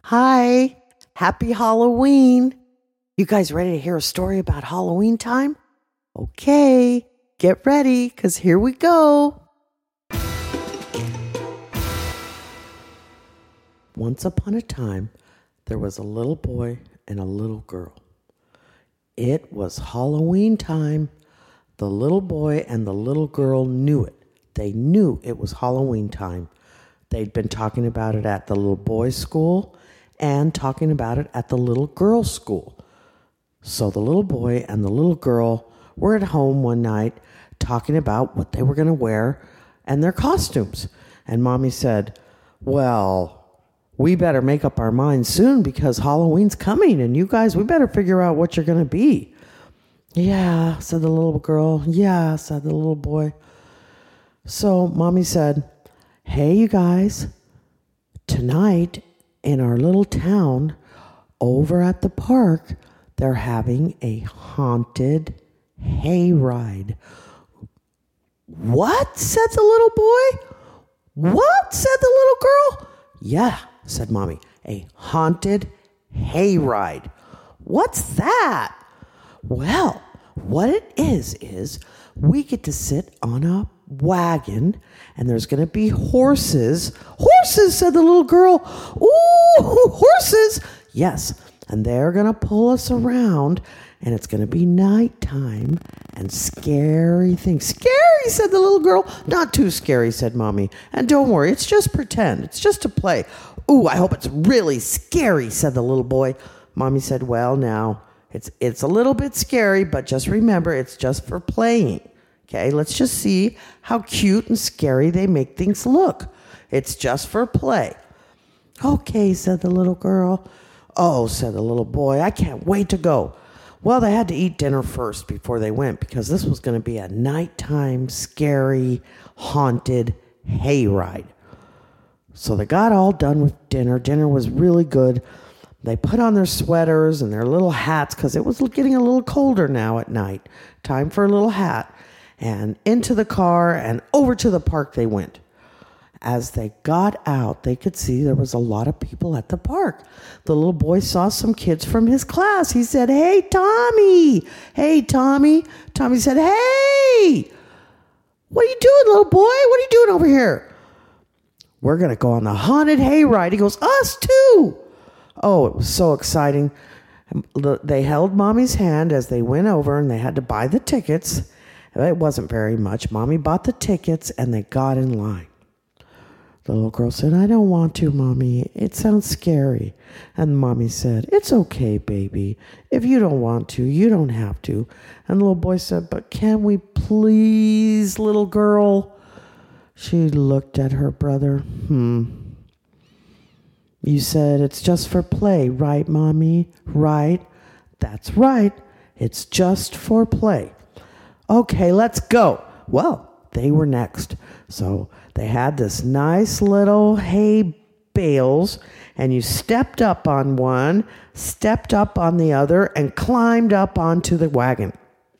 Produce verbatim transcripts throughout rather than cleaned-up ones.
Hi, happy Halloween. You guys ready to hear a story about Halloween time? Okay, get ready, because here we go. Once upon a time, there was a little boy and a little girl. It was Halloween time. The little boy and the little girl knew it. They knew it was Halloween time. They'd been talking about it at the little boy's school and talking about it at the little girl's school. So the little boy and the little girl were at home one night talking about what they were going to wear and their costumes. And Mommy said, well, we better make up our minds soon because Halloween's coming and you guys, we better figure out what you're going to be. Yeah, said the little girl. Yeah, said the little boy. So Mommy said, hey, you guys, tonight in our little town over at the park, they're having a haunted hayride. What? Said the little boy. What? Said the little girl. Yeah, said Mommy, a haunted hayride. What's that? Well, what it is, is we get to sit on a wagon and there's going to be horses. Horses, said the little girl. Ooh, horses. Yes, and they're going to pull us around and it's going to be nighttime and scary things. Scary, said the little girl. Not too scary, said Mommy. And don't worry, it's just pretend. It's just a play. Ooh, I hope it's really scary, said the little boy. Mommy said, well, now, it's it's a little bit scary, but just remember, it's just for playing. Okay, let's just see how cute and scary they make things look. It's just for play. Okay, said the little girl. Oh, said the little boy, I can't wait to go. Well, they had to eat dinner first before they went because this was going to be a nighttime, scary, haunted hayride. So they got all done with dinner. Dinner was really good. They put on their sweaters and their little hats because it was getting a little colder now at night. Time for a little hat. And into the car and over to the park they went. As they got out, they could see there was a lot of people at the park. The little boy saw some kids from his class. He said, hey, Tommy. Hey, Tommy. Tommy said, hey, what are you doing, little boy? What are you doing over here? We're going to go on the haunted hayride. He goes, us too. Oh, it was so exciting. They held Mommy's hand as they went over and they had to buy the tickets. It wasn't very much. Mommy bought the tickets and they got in line. The little girl said, I don't want to, Mommy. It sounds scary. And Mommy said, it's okay, baby. If you don't want to, you don't have to. And the little boy said, but can we please, little girl? She looked at her brother. Hmm. You said it's just for play, right, Mommy? Right? That's right. It's just for play. Okay, let's go. Well, they were next. So they had this nice little hay bales, and you stepped up on one, stepped up on the other, and climbed up onto the wagon.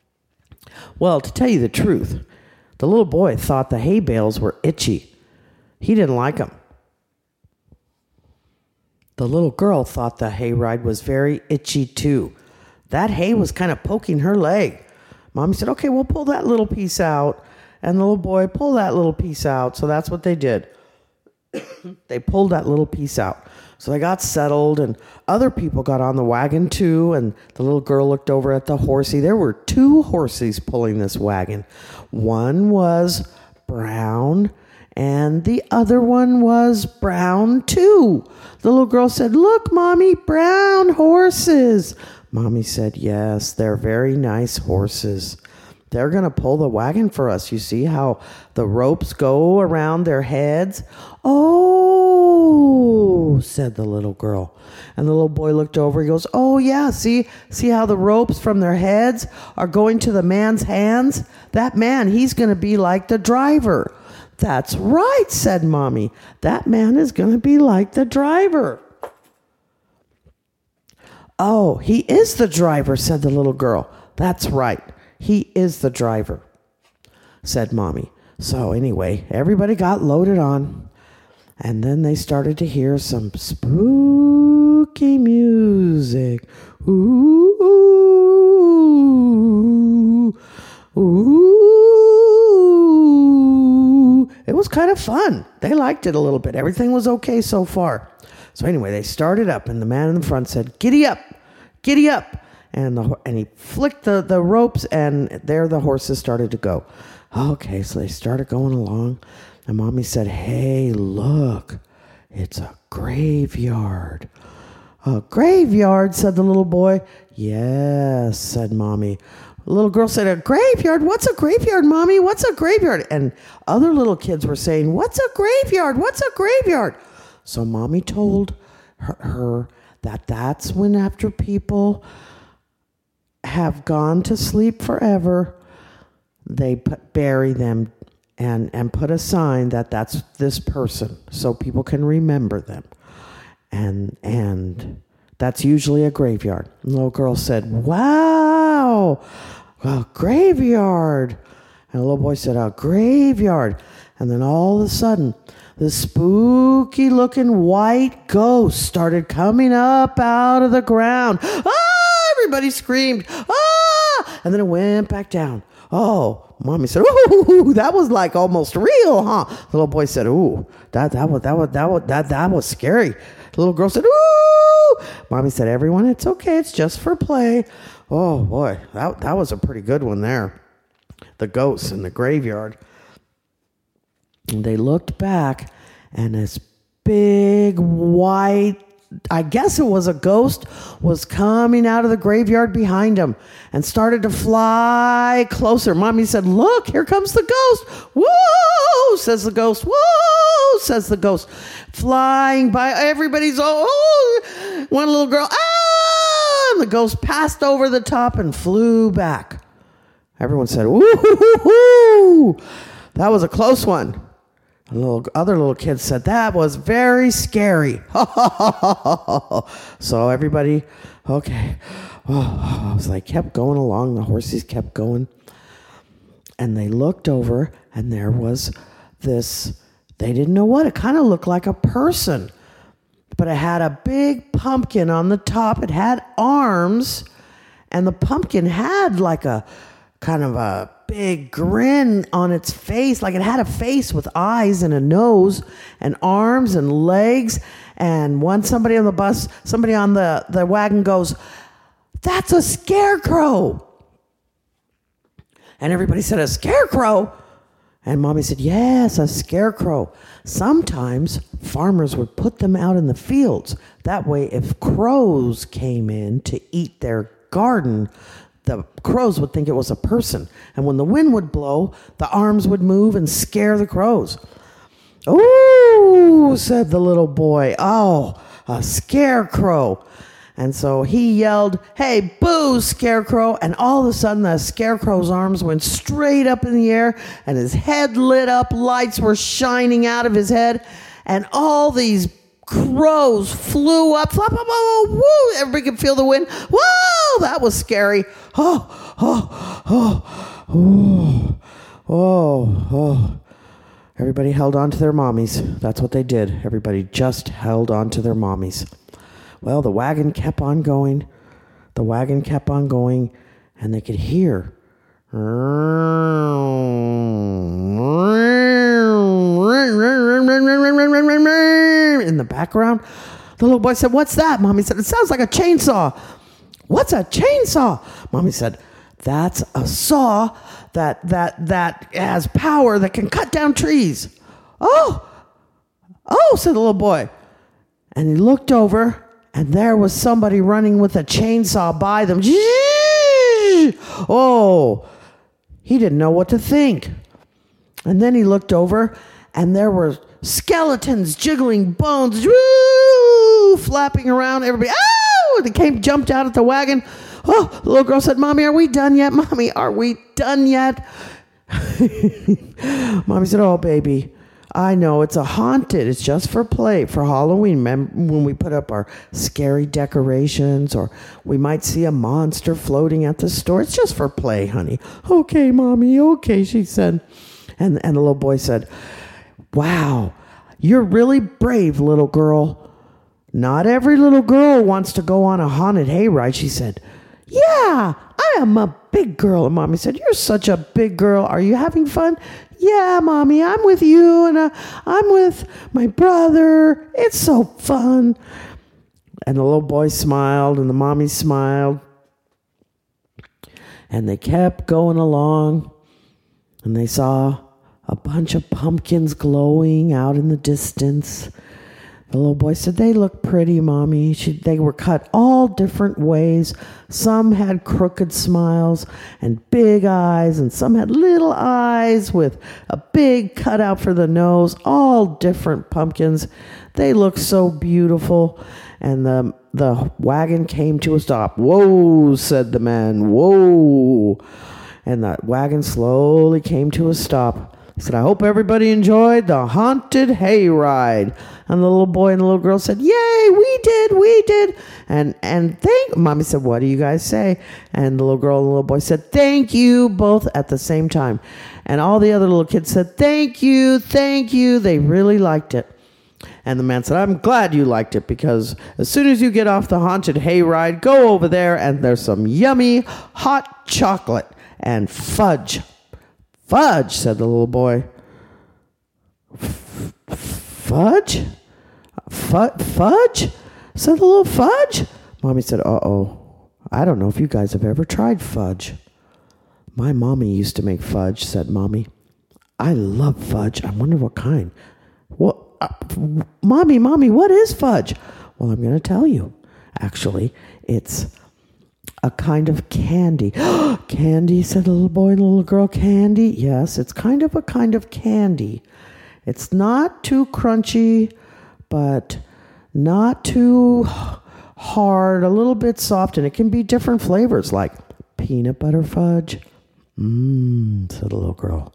Well, to tell you the truth, the little boy thought the hay bales were itchy. He didn't like them. The little girl thought the hayride was very itchy too. That hay was kind of poking her leg. Mommy said, okay, we'll pull that little piece out. And the little boy, pull that little piece out. So that's what they did. They pulled that little piece out. So they got settled and other people got on the wagon too. And the little girl looked over at the horsey. There were two horses pulling this wagon. One was brown and the other one was brown too. The little girl said, look, Mommy, brown horses. Mommy said, yes, they're very nice horses. They're going to pull the wagon for us. You see how the ropes go around their heads? Oh, said the little girl. And the little boy looked over. He goes, oh, yeah, see, see how the ropes from their heads are going to the man's hands? That man, he's going to be like the driver. That's right, said Mommy. That man is going to be like the driver. Oh, he is the driver, said the little girl. That's right. He is the driver, said Mommy. So anyway, everybody got loaded on. And then they started to hear some spooky spooky music. Ooh, ooh. It was kind of fun. They liked it a little bit. Everything was okay so far. So anyway, they started up, and the man in the front said, "Giddy up, giddy up." And the and he flicked the, the ropes, and there the horses started to go. Okay, so they started going along, and Mommy said, "Hey, look, it's a graveyard." "A graveyard," said the little boy. "Yes," said Mommy. The little girl said, "A graveyard? What's a graveyard, Mommy? What's a graveyard?" And other little kids were saying, "What's a graveyard? What's a graveyard?" So Mommy told her, her that that's when after people have gone to sleep forever, they put, bury them and, and put a sign that that's this person so people can remember them. And and that's usually a graveyard. The little girl said, "Wow, a graveyard." And the little boy said, "A graveyard." And then all of a sudden, the spooky looking white ghost started coming up out of the ground. Ah! Everybody screamed, "Ah!" And then it went back down. Oh, Mommy said, "Ooh, that was like almost real, huh?" The little boy said, "Ooh, that that was that was that was that that was scary." The little girl said, "Ooh." Mommy said, "Everyone, it's okay. It's just for play." Oh boy, that that was a pretty good one there. The ghosts in the graveyard. And they looked back, and this big white, I guess it was a ghost, was coming out of the graveyard behind them and started to fly closer. Mommy said, "Look, here comes the ghost." "Whoa," says the ghost. "Whoa," says the ghost. Flying by, everybody's, oh, one little girl, "Ah!" And the ghost passed over the top and flew back. Everyone said, "Woo-hoo-hoo-hoo." That was a close one. A little, other little kids said, "That was very scary." So everybody, okay. Oh, so they kept going along. The horses kept going. And they looked over, and there was this, they didn't know what. It kind of looked like a person. But it had a big pumpkin on the top. It had arms. And the pumpkin had like a kind of a big grin on its face, like it had a face with eyes and a nose and arms and legs. And one somebody on the bus, somebody on the, the wagon goes, "That's a scarecrow." And everybody said, "A scarecrow?" And Mommy said, "Yes, a scarecrow. Sometimes farmers would put them out in the fields. That way, if crows came in to eat their garden, the crows would think it was a person. And when the wind would blow, the arms would move and scare the crows." "Ooh," said the little boy. "Oh, a scarecrow." And so he yelled, "Hey, boo, scarecrow." And all of a sudden, the scarecrow's arms went straight up in the air, and his head lit up. Lights were shining out of his head, and all these crows flew up, flop, flop, flop, woo! Everybody could feel the wind. Whoa, that was scary. Oh, oh, oh, oh, oh, oh. Everybody held on to their mommies. That's what they did. Everybody just held on to their mommies. Well, the wagon kept on going. The wagon kept on going, and they could hear in the background. The little boy said, "What's that?" Mommy said, "It sounds like a chainsaw." "What's a chainsaw?" Mommy said, "That's a saw that that that has power that can cut down trees." "Oh, oh," said the little boy. And he looked over, and there was somebody running with a chainsaw by them. Oh, he didn't know what to think. And then he looked over, and there were skeletons jiggling bones, woo, flapping around. Everybody, oh, they came, jumped out at the wagon. Oh, the little girl said, "Mommy, are we done yet? Mommy, are we done yet?" Mommy said, "Oh, baby, I know it's a haunted. It's just for play, for Halloween. Remember when we put up our scary decorations, or we might see a monster floating at the store. It's just for play, honey." "Okay, Mommy, okay," she said. And, and the little boy said, "Wow, you're really brave, little girl." Not every little girl wants to go on a haunted hayride, she said. Yeah, I am a big girl. And Mommy said, you're such a big girl. Are you having fun? Yeah, Mommy, I'm with you and uh, I'm with my brother. It's so fun. And the little boy smiled and the mommy smiled. And they kept going along. And they saw a bunch of pumpkins glowing out in the distance. The little boy said, they look pretty, Mommy. She, they were cut all different ways. Some had crooked smiles and big eyes, and some had little eyes with a big cutout for the nose, all different pumpkins. They looked so beautiful. And the, the wagon came to a stop. Whoa, said the man, whoa. And the wagon slowly came to a stop. He said, I hope everybody enjoyed the haunted hayride. And the little boy and the little girl said, yay, we did, we did. And and thank, Mommy said, what do you guys say? And the little girl and the little boy said, thank you, both at the same time. And all the other little kids said, thank you, thank you. They really liked it. And the man said, I'm glad you liked it, because as soon as you get off the haunted hayride, go over there and there's some yummy hot chocolate and fudge. Fudge, said the little boy. F- fudge? F- fudge? Said the little fudge. Mommy said, uh-oh, I don't know if you guys have ever tried fudge. My mommy used to make fudge, said Mommy. I love fudge. I wonder what kind. What? Uh, mommy, Mommy, what is fudge? Well, I'm going to tell you. Actually, it's a kind of candy. Candy, said the little boy and the little girl. Candy? Yes, it's kind of a kind of candy. It's not too crunchy, but not too hard, a little bit soft, and it can be different flavors like peanut butter fudge. Mmm, said the little girl.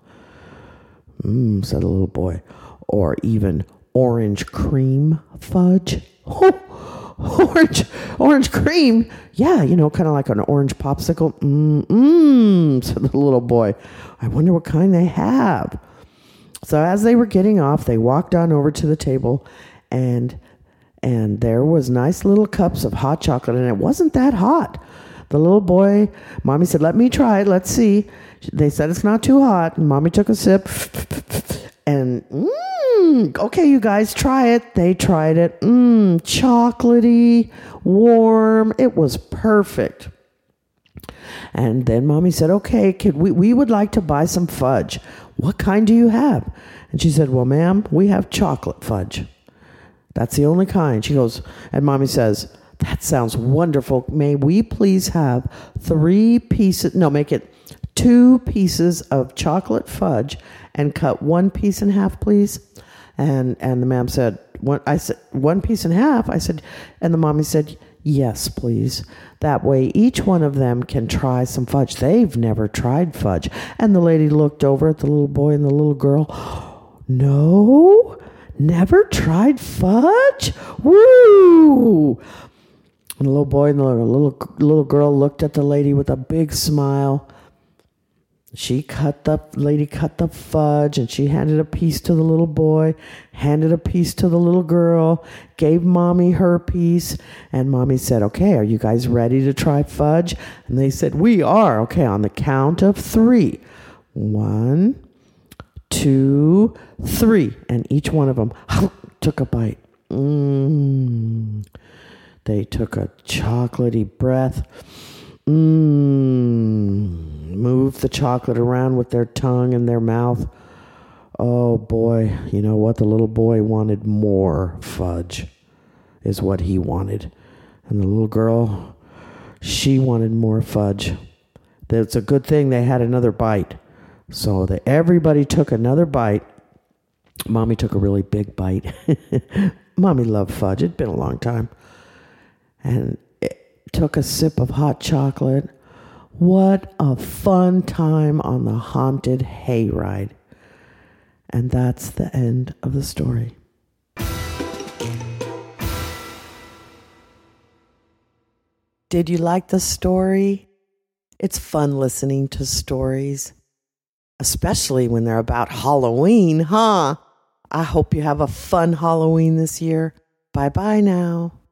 Mmm, said the little boy. Or even orange cream fudge. Oh, orange, orange cream. Yeah, you know, kind of like an orange popsicle. Mmm, mmm, said the little boy. I wonder what kind they have. So as they were getting off, they walked on over to the table, and and there was nice little cups of hot chocolate, and it wasn't that hot. The little boy, Mommy said, let me try it, let's see. They said it's not too hot, and Mommy took a sip, and mmm, okay, you guys, try it. They tried it. Mmm, chocolatey, warm. It was perfect. And then Mommy said, okay, kid, we, we would like to buy some fudge. What kind do you have? And she said, well, ma'am, we have chocolate fudge. That's the only kind. She goes, and Mommy says, that sounds wonderful. May we please have three pieces, no, make it two pieces of chocolate fudge and cut one piece in half, please. And and the ma'am said, one, I said, one piece in half? I said, and the mommy said, yes, please. That way each one of them can try some fudge. They've never tried fudge. And the lady looked over at the little boy and the little girl. No, never tried fudge? Woo! And the little boy and the little, little girl looked at the lady with a big smile. She cut the lady cut the fudge, and she handed a piece to the little boy, handed a piece to the little girl, gave Mommy her piece, and Mommy said, okay, are you guys ready to try fudge? And they said, we are. Okay, on the count of three. One, two, three. And each one of them took a bite. Mmm. They took a chocolatey breath. Mmm. Moved the chocolate around with their tongue and their mouth. Oh boy, you know what? The little boy wanted more fudge, is what he wanted. And the little girl, she wanted more fudge. It's a good thing they had another bite. So they, everybody took another bite. Mommy took a really big bite. Mommy loved fudge. It'd been a long time. And it took a sip of hot chocolate. What a fun time on the haunted hayride. And that's the end of the story. Did you like the story? It's fun listening to stories, especially when they're about Halloween, huh? I hope you have a fun Halloween this year. Bye-bye now.